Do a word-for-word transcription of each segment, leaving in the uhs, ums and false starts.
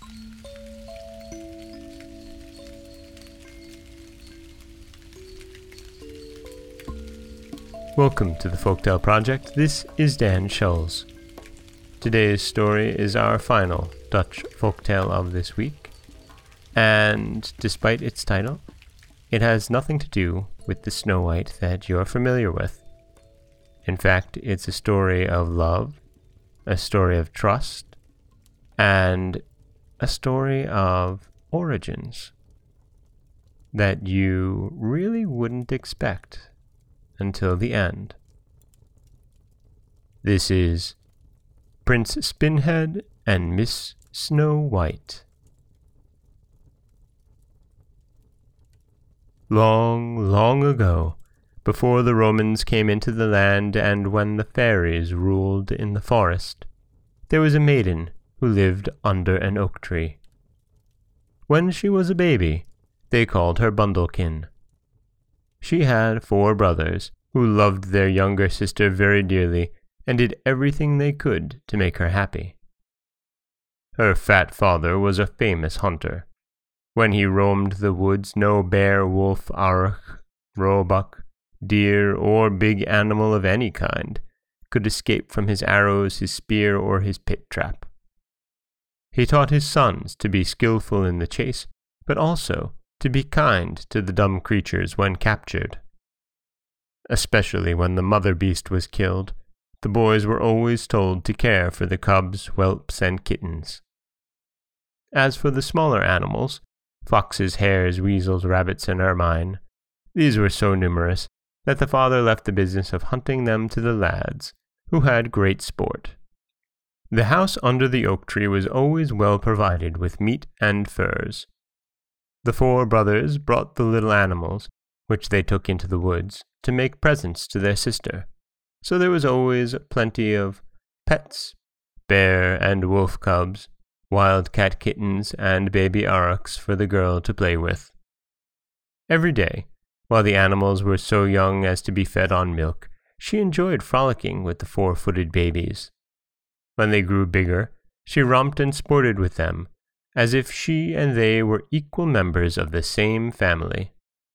Welcome to the Folktale Project. This is Dan Scholes. Today's story is our final Dutch folktale of this week, and despite its title, it has nothing to do with the Snow White that you're familiar with. In fact, it's a story of love, a story of trust, and a story of origins that you really wouldn't expect until the end. This is Prince Spinhead and Miss Snow White. Long, long ago, before the Romans came into the land and when the fairies ruled in the forest, there was a maiden who lived under an oak tree. When she was a baby, they called her Bundlekin. She had four brothers who loved their younger sister very dearly and did everything they could to make her happy. Her fat father was a famous hunter. When he roamed the woods, no bear, wolf, aurich, roebuck, deer, or big animal of any kind could escape from his arrows, his spear, or his pit trap. He taught his sons to be skillful in the chase, but also to be kind to the dumb creatures when captured. Especially when the mother beast was killed, the boys were always told to care for the cubs, whelps, and kittens. As for the smaller animals, foxes, hares, weasels, rabbits, and ermine, these were so numerous that the father left the business of hunting them to the lads, who had great sport. The house under the oak tree was always well provided with meat and furs. The four brothers brought the little animals, which they took into the woods, to make presents to their sister, so there was always plenty of pets, bear and wolf cubs, wildcat kittens, and baby aurochs for the girl to play with. Every day, while the animals were so young as to be fed on milk, she enjoyed frolicking with the four-footed babies. When they grew bigger, she romped and sported with them, as if she and they were equal members of the same family.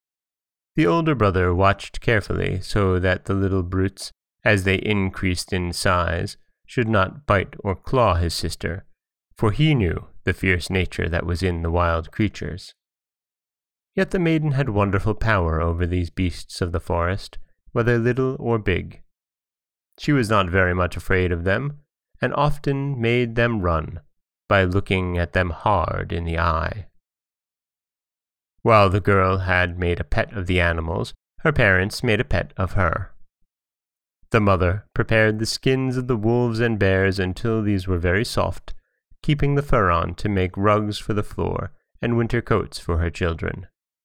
The older brother watched carefully so that the little brutes, as they increased in size, should not bite or claw his sister, for he knew the fierce nature that was in the wild creatures. Yet the maiden had wonderful power over these beasts of the forest, whether little or big. She was not very much afraid of them, and often made them run, by looking at them hard in the eye. While the girl had made a pet of the animals, her parents made a pet of her. The mother prepared the skins of the wolves and bears until these were very soft, keeping the fur on to make rugs for the floor and winter coats for her children.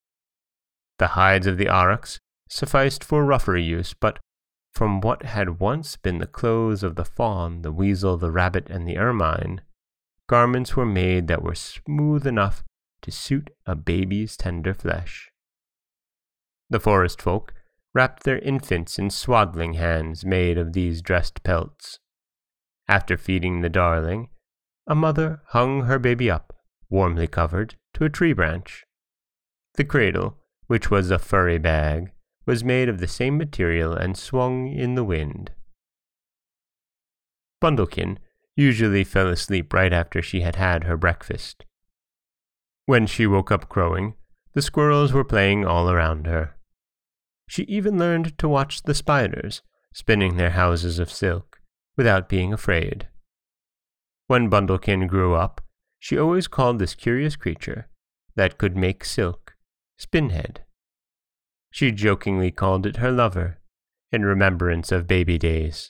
The hides of the aurochs sufficed for rougher use, but from what had once been the clothes of the fawn, the weasel, the rabbit, and the ermine, garments were made that were smooth enough to suit a baby's tender flesh. The forest folk wrapped their infants in swaddling hands made of these dressed pelts. After feeding the darling, a mother hung her baby up, warmly covered, to a tree branch. The cradle, which was a furry bag, was made of the same material and swung in the wind. Bundlekin usually fell asleep right after she had had her breakfast. When she woke up crowing, the squirrels were playing all around her. She even learned to watch the spiders, spinning their houses of silk, without being afraid. When Bundlekin grew up, she always called this curious creature, that could make silk, Spinhead. She jokingly called it her lover, in remembrance of baby days.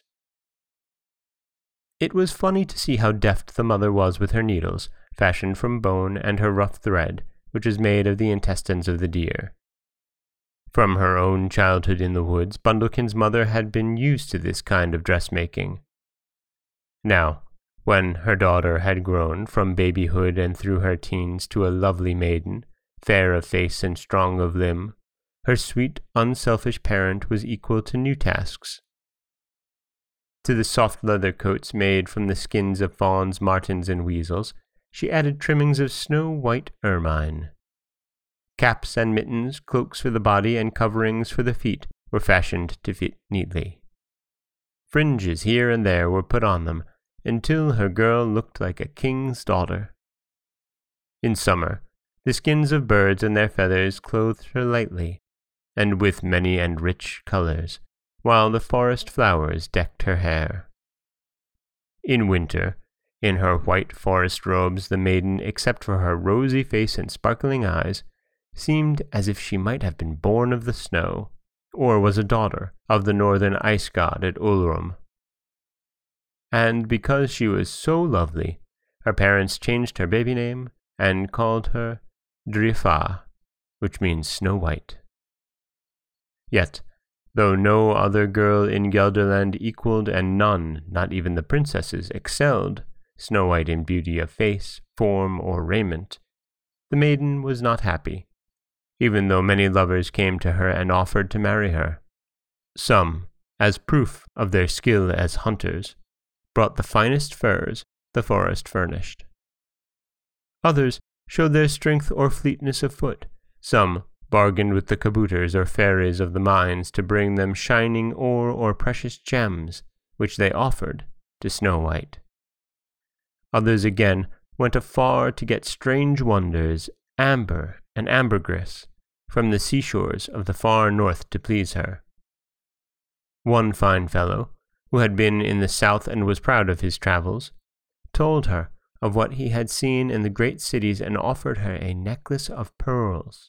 It was funny to see how deft the mother was with her needles, fashioned from bone, and her rough thread, which is made of the intestines of the deer. From her own childhood in the woods, Bundlekin's mother had been used to this kind of dressmaking. Now, when her daughter had grown from babyhood and through her teens to a lovely maiden, fair of face and strong of limb, her sweet, unselfish parent was equal to new tasks. To the soft leather coats made from the skins of fawns, martens, and weasels, she added trimmings of snow-white ermine. Caps and mittens, cloaks for the body, and coverings for the feet were fashioned to fit neatly. Fringes here and there were put on them, until her girl looked like a king's daughter. In summer, the skins of birds and their feathers clothed her lightly, and with many and rich colors, while the forest flowers decked her hair. In winter, in her white forest robes, the maiden, except for her rosy face and sparkling eyes, seemed as if she might have been born of the snow, or was a daughter of the northern ice god at Ulrum. And because she was so lovely, her parents changed her baby name and called her Drifa, which means Snow White. Yet, though no other girl in Gelderland equaled, and none, not even the princesses, excelled Snow White in beauty of face, form, or raiment, the maiden was not happy, even though many lovers came to her and offered to marry her. Some, as proof of their skill as hunters, brought the finest furs the forest furnished. Others showed their strength or fleetness of foot. Some bargained with the kabouters or fairies of the mines to bring them shining ore or precious gems, which they offered to Snow White. Others again went afar to get strange wonders, amber and ambergris, from the seashores of the far north to please her. One fine fellow, who had been in the south and was proud of his travels, told her of what he had seen in the great cities and offered her a necklace of pearls.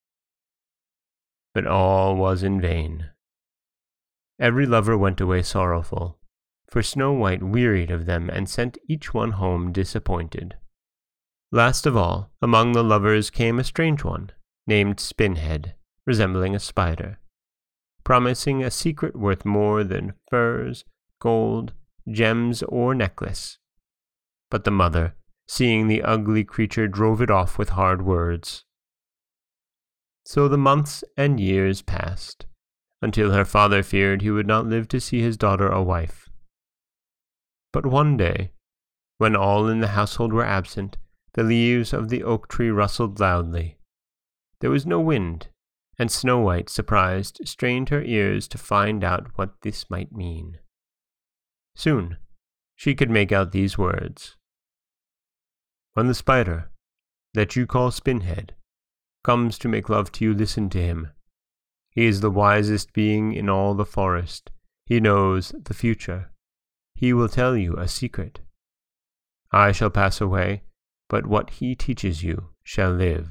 But all was in vain. Every lover went away sorrowful, for Snow White wearied of them and sent each one home disappointed. Last of all, among the lovers came a strange one, named Spinhead, resembling a spider, promising a secret worth more than furs, gold, gems, or necklace. But the mother, seeing the ugly creature, drove it off with hard words. So the months and years passed, until her father feared he would not live to see his daughter a wife. But one day, when all in the household were absent, the leaves of the oak tree rustled loudly. There was no wind, and Snow White, surprised, strained her ears to find out what this might mean. Soon she could make out these words: "When the spider, that you call Spinhead, comes to make love to you, listen to him. He is the wisest being in all the forest. He knows the future. He will tell you a secret. I shall pass away, but what he teaches you shall live."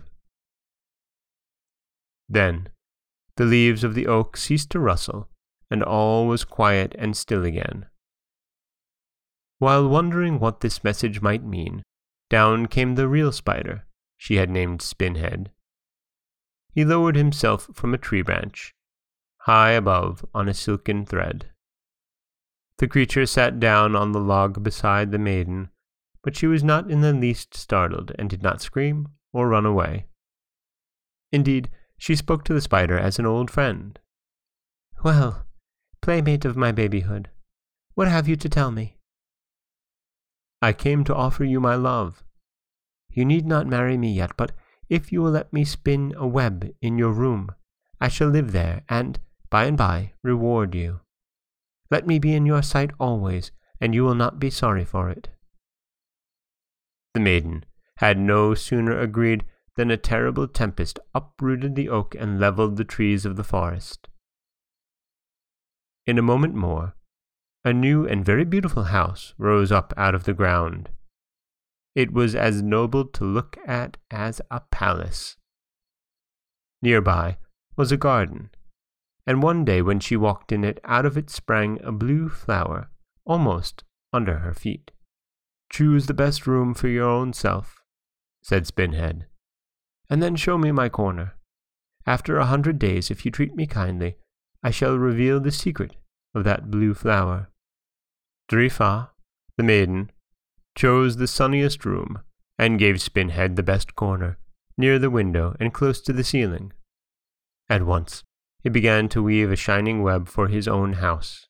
Then the leaves of the oak ceased to rustle, and all was quiet and still again. While wondering what this message might mean, down came the real spider she had named Spinhead. He lowered himself from a tree branch, high above on a silken thread. The creature sat down on the log beside the maiden, but she was not in the least startled, and did not scream or run away. Indeed, she spoke to the spider as an old friend. "Well, playmate of my babyhood, what have you to tell me?" "I came to offer you my love. You need not marry me yet, but if you will let me spin a web in your room, I shall live there, and, by and by, reward you. Let me be in your sight always, and you will not be sorry for it." The maiden had no sooner agreed than a terrible tempest uprooted the oak and leveled the trees of the forest. In a moment more, a new and very beautiful house rose up out of the ground. It was as noble to look at as a palace. Nearby was a garden, and one day when she walked in it, out of it sprang a blue flower, almost under her feet. "Choose the best room for your own self," said Spinhead, "and then show me my corner. After a hundred days, if you treat me kindly, I shall reveal the secret of that blue flower." Drifa, the maiden, chose the sunniest room, and gave Spinhead the best corner, near the window and close to the ceiling. At once he began to weave a shining web for his own house.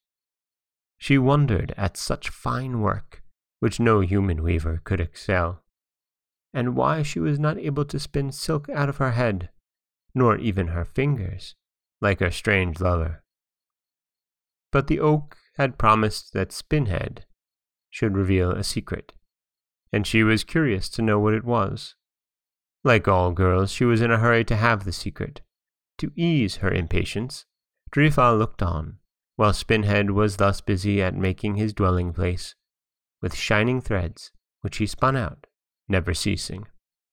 She wondered at such fine work, which no human weaver could excel. and why she was not able to spin silk out of her head, nor even her fingers, like her strange lover. But the oak had promised that Spinhead should reveal a secret, and she was curious to know what it was. Like all girls, she was in a hurry to have the secret. To ease her impatience, Drifa looked on, while Spinhead was thus busy at making his dwelling place, with shining threads, which he spun out, never ceasing.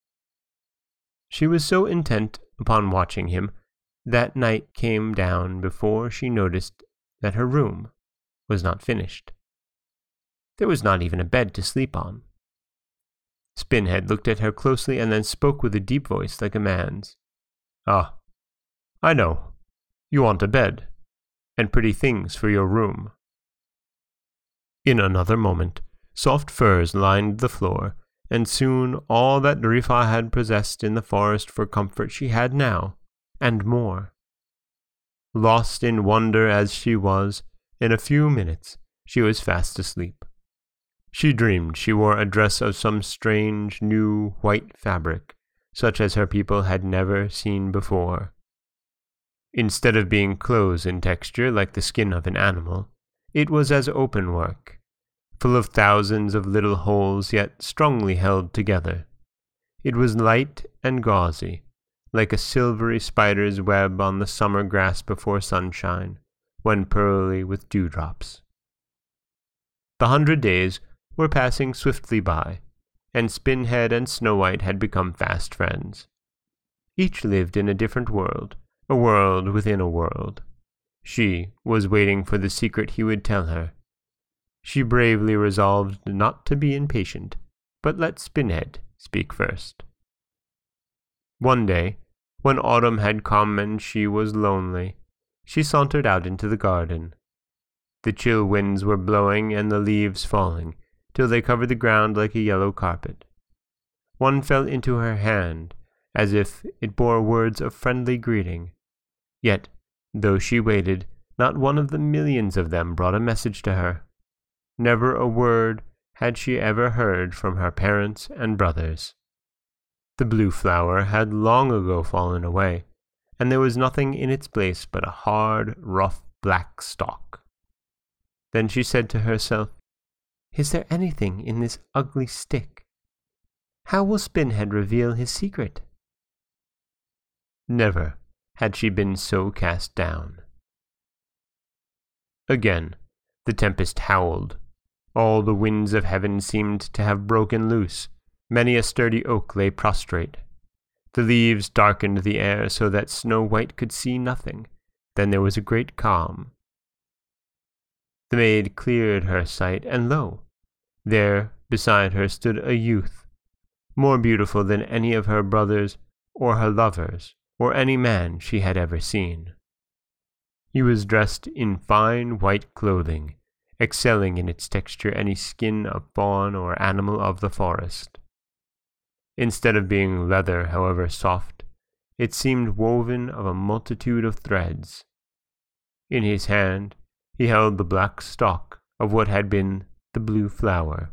She was so intent upon watching him that night came down before she noticed that her room was not finished. There was not even a bed to sleep on. Spinhead looked at her closely and then spoke with a deep voice like a man's. "Ah, I know. You want a bed, and pretty things for your room." In another moment, soft furs lined the floor, and soon all that Drifa had possessed in the forest for comfort she had now, and more. Lost in wonder as she was, in a few minutes she was fast asleep. She dreamed she wore a dress of some strange, new, white fabric, such as her people had never seen before. Instead of being close in texture like the skin of an animal, it was as open work, full of thousands of little holes yet strongly held together. It was light and gauzy, like a silvery spider's web on the summer grass before sunshine, when pearly with dewdrops. The hundred days were passing swiftly by, and Spinhead and Snow White had become fast friends. Each lived in a different world, a world within a world. She was waiting for the secret he would tell her. She bravely resolved not to be impatient, but let Spinhead speak first. One day, when autumn had come and she was lonely, she sauntered out into the garden. The chill winds were blowing and the leaves falling, till they covered the ground like a yellow carpet. One fell into her hand, as if it bore words of friendly greeting. Yet, though she waited, not one of the millions of them brought a message to her. Never a word had she ever heard from her parents and brothers. The blue flower had long ago fallen away, and there was nothing in its place but a hard, rough, black stalk. Then she said to herself, "Is there anything in this ugly stick? How will Spinhead reveal his secret?" Never had she been so cast down. Again, the tempest howled. All the winds of heaven seemed to have broken loose. Many a sturdy oak lay prostrate. The leaves darkened the air so that Snow White could see nothing. Then there was a great calm. The maid cleared her sight, and lo! There beside her stood a youth, more beautiful than any of her brothers, or her lovers, or any man she had ever seen. He was dressed in fine white clothing, excelling in its texture any skin of fawn or animal of the forest. Instead of being leather, however soft, it seemed woven of a multitude of threads. In his hand he held the black stalk of what had been the blue flower.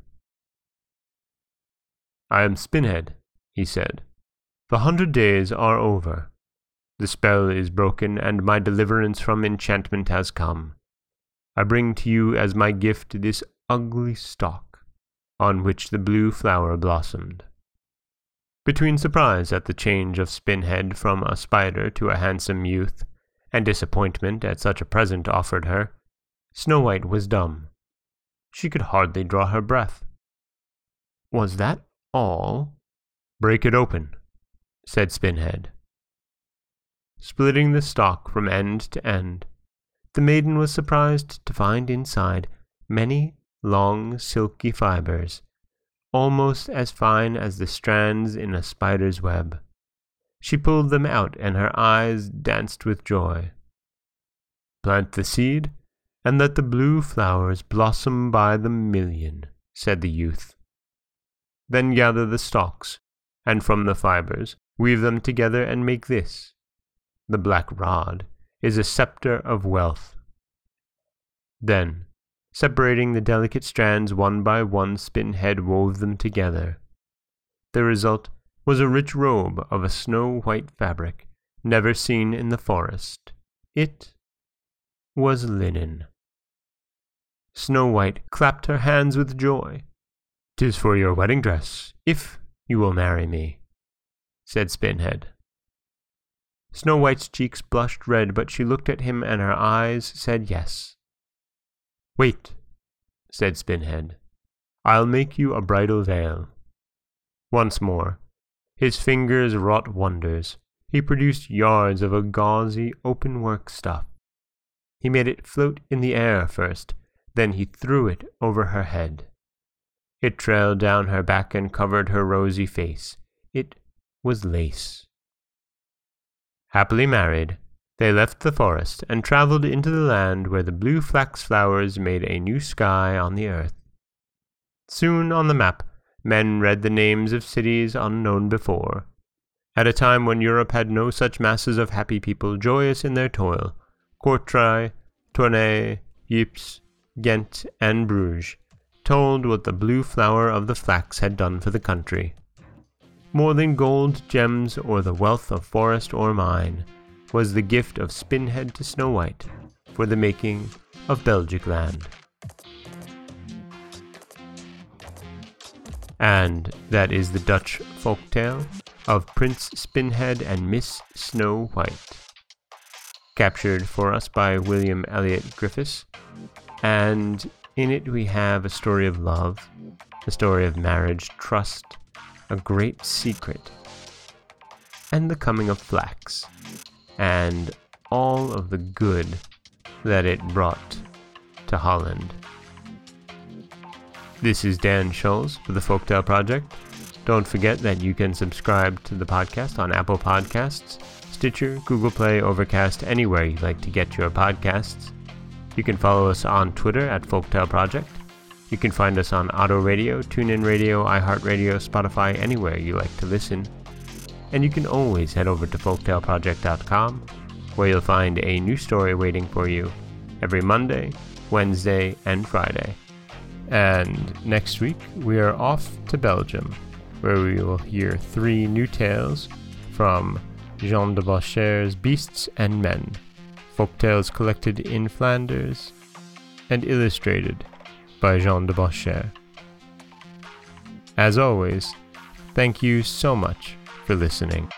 "I am Spinhead," he said. "The hundred days are over. The spell is broken, and my deliverance from enchantment has come. I bring to you as my gift this ugly stalk, on which the blue flower blossomed." Between surprise at the change of Spinhead from a spider to a handsome youth, and disappointment at such a present offered her, Snow White was dumb. She could hardly draw her breath. "Was that all?" "Break it open," said Spinhead. Splitting the stalk from end to end, the maiden was surprised to find inside many long silky fibers, almost as fine as the strands in a spider's web. She pulled them out, and her eyes danced with joy. "Plant the seed, and let the blue flowers blossom by the million," said the youth. "Then gather the stalks, and from the fibers weave them together and make this. The black rod is a scepter of wealth." Then, separating the delicate strands one by one, Spinhead wove them together. The result was a rich robe of a snow-white fabric, never seen in the forest. It was linen. Snow White clapped her hands with joy. "'Tis for your wedding dress, if you will marry me," said Spinhead. Snow White's cheeks blushed red, but she looked at him and her eyes said yes. "Wait," said Spinhead. "I'll make you a bridal veil." Once more, his fingers wrought wonders. He produced yards of a gauzy, open-work stuff. He made it float in the air first, then he threw it over her head. It trailed down her back and covered her rosy face. It was lace. Happily married, they left the forest and traveled into the land where the blue flax flowers made a new sky on the earth. Soon on the map, men read the names of cities unknown before. At a time when Europe had no such masses of happy people joyous in their toil, Courtrai, Tournai, Ypres, Ghent, and Bruges told what the blue flower of the flax had done for the country. More than gold, gems, or the wealth of forest or mine, was the gift of Spinhead to Snow White for the making of Belgic land. And that is the Dutch folktale of Prince Spinhead and Miss Snow White, captured for us by William Elliot Griffiths, and in it we have a story of love, a story of marriage, trust, a great secret, and the coming of flax, and all of the good that it brought to Holland. This is Dan Scholes for the Folktale Project. Don't forget that you can subscribe to the podcast on Apple Podcasts, Stitcher, Google Play, Overcast, anywhere you like to get your podcasts. You can follow us on Twitter at Folktale Project. You can find us on Auto Radio, TuneIn Radio, iHeartRadio, Spotify, anywhere you like to listen. And you can always head over to folktale project dot com, where you'll find a new story waiting for you every Monday, Wednesday, and Friday. And next week, we are off to Belgium, where we will hear three new tales from Jean de Beaucher's Beasts and Men, folktales collected in Flanders and illustrated by Jean de Beaucher. As always, thank you so much for listening.